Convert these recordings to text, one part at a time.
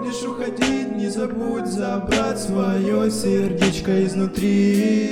будешь уходить, не забудь забрать свое сердечко изнутри.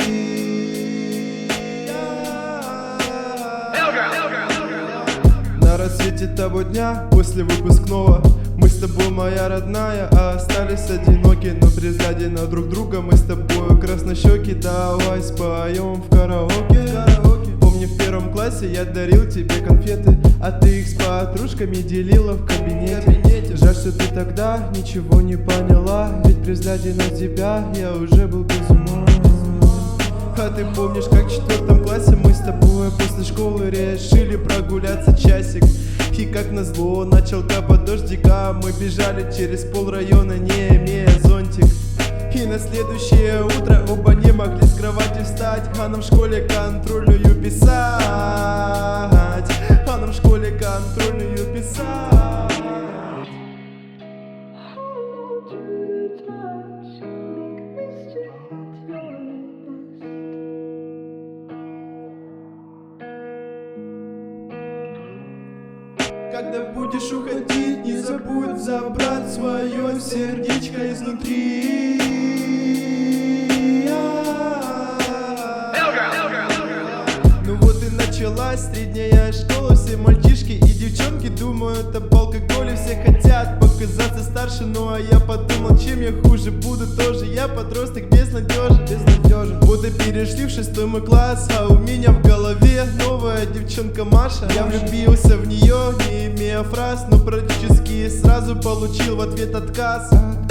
На рассвете того дня, после выпускного, мы с тобой, моя родная, остались одиноки. Но при взгляде на друг друга мы с тобой краснощеки. Давай споем в караоке. Помню, в первом классе я дарил тебе конфеты, а ты их с подружками делила в кабинете. Жаль, что ты тогда ничего не поняла, ведь при взгляде на тебя я уже был без ума. А ты помнишь, как в 4 классе мы с тобой после школы решили прогуляться часик? И как назло начал капать дождик, а мы бежали через полрайона, не имея зонтик. И на следующее утро оба не могли с кровати встать, а нам в школе контрольную писать. А нам в школе контрольную писать. Когда будешь уходить, не забудь забрать свое сердечко изнутри. Ну вот и началась средняя школа. Все мальчишки и девчонки думают об алкоголе. Все хотят показаться старше, ну а я подумал, чем я хуже буду тоже. Я подросток безнадежен. Вот и перешли в 6 мы класс, а у меня в голове новая девчонка Маша. Я влюбился в нее, не имея фраз, но практически сразу получил в ответ отказ.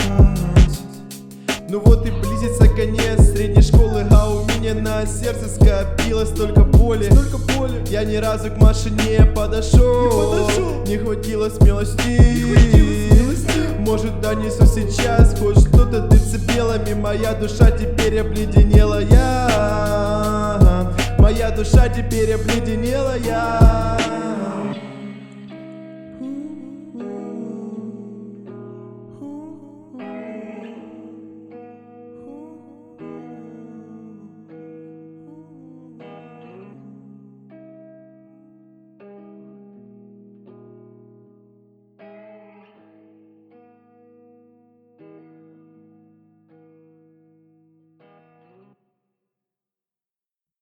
Ну вот и близится конец средней школы, а у меня на сердце скопилось столько боли. Я ни разу к Маше не подошел, не хватило смелости. Может, донесу сейчас хоть что-то децибелами. Моя душа теперь обледенела, моя душа теперь обледенела,